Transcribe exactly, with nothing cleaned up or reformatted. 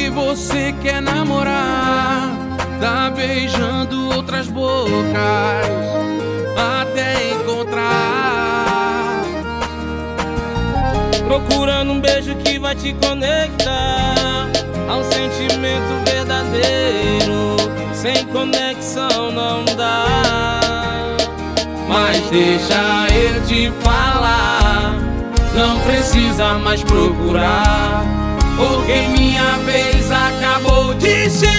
que você quer namorar, tá beijando outras bocas até encontrar, procurando um beijo que vai te conectar a um sentimento verdadeiro. Sem conexão não dá. Mas deixa eu te falar, não precisa mais procurar, porque minha vez acabou de chegar.